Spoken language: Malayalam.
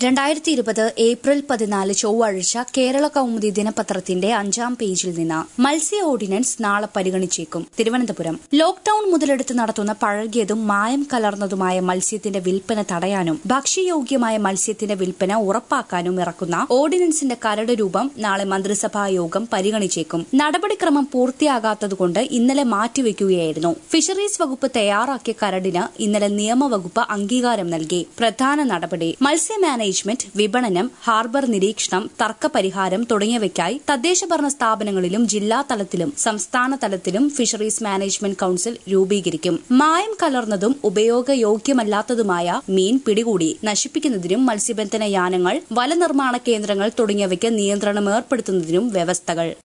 2020 ഏപ്രിൽ 14 ചൊവ്വാഴ്ച കേരള കൗമുദി ദിനപത്രത്തിന്റെ 5-ാം പേജിൽ നിന്ന് മത്സ്യ ഓർഡിനൻസ് നാളെ പരിഗണിച്ചേക്കും. തിരുവനന്തപുരം ലോക്ഡൌൺ മുതലെടുത്ത് നടത്തുന്ന പഴകിയതും മായം കലർന്നതുമായ മത്സ്യത്തിന്റെ വിൽപ്പന തടയാനും ഭക്ഷ്യയോഗ്യമായ മത്സ്യത്തിന്റെ വിൽപ്പന ഉറപ്പാക്കാനും ഇറക്കുന്ന ഓർഡിനൻസിന്റെ കരട് രൂപം നാളെ മന്ത്രിസഭാ യോഗം പരിഗണിച്ചേക്കും. നടപടിക്രമം പൂർത്തിയാകാത്തതുകൊണ്ട് ഇന്നലെ മാറ്റിവെക്കുകയായിരുന്നു. ഫിഷറീസ് വകുപ്പ് തയ്യാറാക്കിയ കരടിന് ഇന്നലെ നിയമവകുപ്പ് അംഗീകാരം നൽകി. പ്രധാന നടപടി മത്സ്യ മാനേജ്മെന്റ്, വിപണനം, ഹാർബർ നിരീക്ഷണം, തർക്കപരിഹാരം തുടങ്ങിയവയ്ക്കായി തദ്ദേശഭരണ സ്ഥാപനങ്ങളിലും ജില്ലാ തലത്തിലും സംസ്ഥാന തലത്തിലും ഫിഷറീസ് മാനേജ്മെന്റ് കൌൺസിൽ രൂപീകരിക്കും. മായം കലർന്നതും ഉപയോഗയോഗ്യമല്ലാത്തതുമായ മീൻ പിടികൂടി നശിപ്പിക്കുന്നതിനും മത്സ്യബന്ധന യാനങ്ങൾ, വലനിർമ്മാണ കേന്ദ്രങ്ങൾ തുടങ്ങിയവയ്ക്ക് നിയന്ത്രണം ഏർപ്പെടുത്തുന്നതിനും വ്യവസ്ഥകൾ